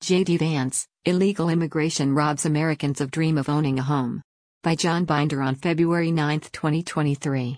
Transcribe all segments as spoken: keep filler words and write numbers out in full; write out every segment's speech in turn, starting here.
J D Vance, Illegal Immigration Robs Americans of Dream of Owning a Home. By John Binder on February ninth, twenty twenty-three.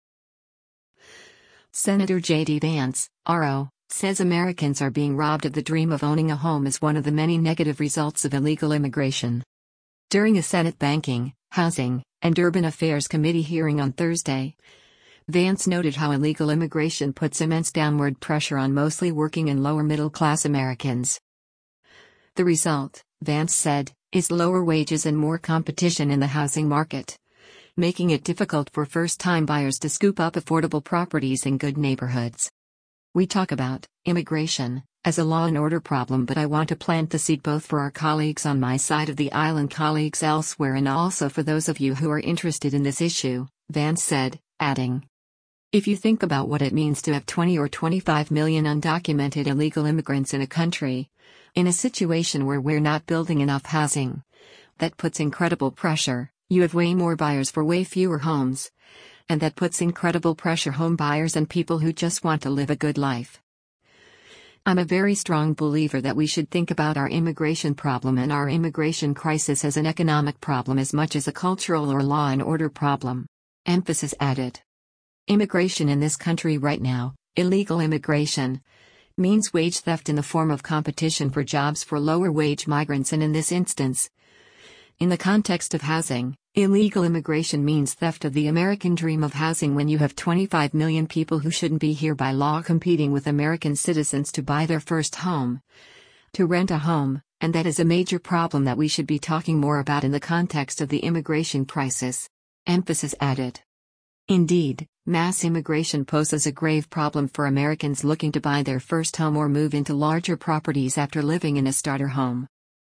Senator J D Vance, R O, says Americans are being robbed of the dream of owning a home as one of the many negative results of illegal immigration. During a Senate Banking, Housing, and Urban Affairs Committee hearing on Thursday, Vance noted how illegal immigration puts immense downward pressure on mostly working and lower-middle-class Americans. The result, Vance said, is lower wages and more competition in the housing market, making it difficult for first-time buyers to scoop up affordable properties in good neighborhoods. We talk about immigration as a law and order problem, but I want to plant the seed both for our colleagues on my side of the aisle and colleagues elsewhere, and also for those of you who are interested in this issue, Vance said, adding, if you think about what it means to have twenty or twenty-five million undocumented illegal immigrants in a country, in a situation where we're not building enough housing, that puts incredible pressure. You have way more buyers for way fewer homes, and that puts incredible pressure home buyers and people who just want to live a good life. I'm a very strong believer that we should think about our immigration problem and our immigration crisis as an economic problem as much as a cultural or law and order problem. Emphasis added. Immigration in this country right now, illegal immigration, means wage theft in the form of competition for jobs for lower wage migrants, and in this instance, in the context of housing, illegal immigration means theft of the American dream of housing when you have twenty-five million people who shouldn't be here by law competing with American citizens to buy their first home, to rent a home, and that is a major problem that we should be talking more about in the context of the immigration crisis. Emphasis added. Indeed, mass immigration poses a grave problem for Americans looking to buy their first home or move into larger properties after living in a starter home.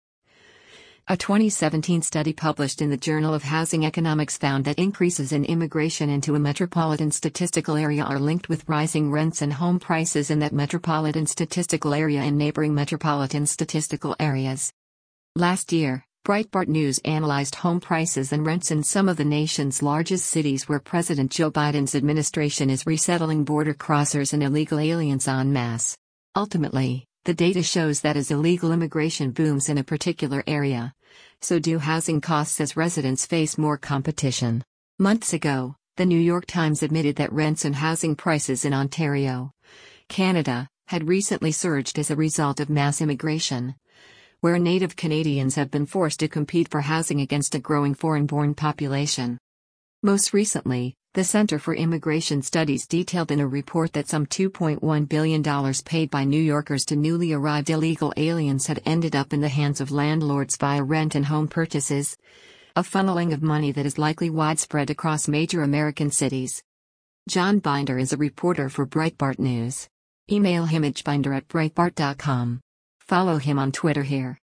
A twenty seventeen study published in the Journal of Housing Economics found that increases in immigration into a metropolitan statistical area are linked with rising rents and home prices in that metropolitan statistical area and neighboring metropolitan statistical areas. Last year, Breitbart News analyzed home prices and rents in some of the nation's largest cities where President Joe Biden's administration is resettling border crossers and illegal aliens en masse. Ultimately, the data shows that as illegal immigration booms in a particular area, so do housing costs as residents face more competition. Months ago, the New York Times admitted that rents and housing prices in Ontario, Canada, had recently surged as a result of mass immigration, where Native Canadians have been forced to compete for housing against a growing foreign-born population. Most recently, the Center for Immigration Studies detailed in a report that some two point one billion dollars paid by New Yorkers to newly arrived illegal aliens had ended up in the hands of landlords via rent and home purchases, a funneling of money that is likely widespread across major American cities. John Binder is a reporter for Breitbart News. Email him at binder at breitbart dot com. Follow him on Twitter here.